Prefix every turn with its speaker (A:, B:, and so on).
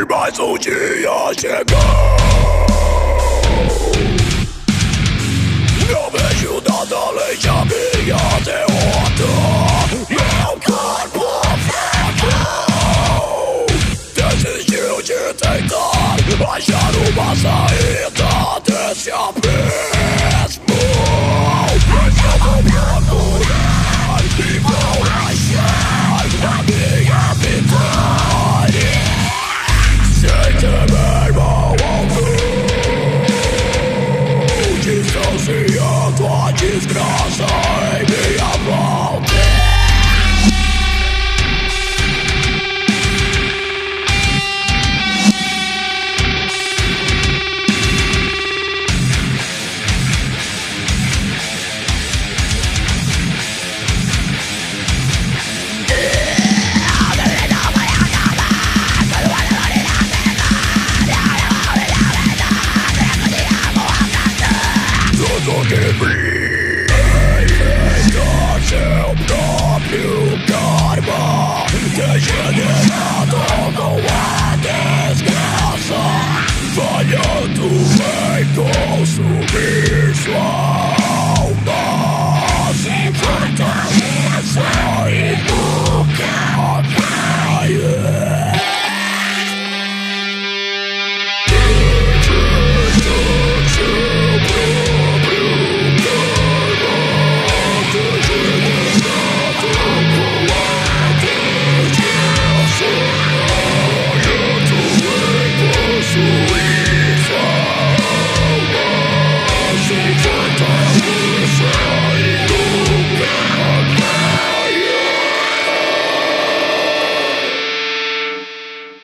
A: mais um dia chegou. Não vejo nada além da minha derrota. Meu corpo fraco desistiu de tentar achar uma saída desse apego.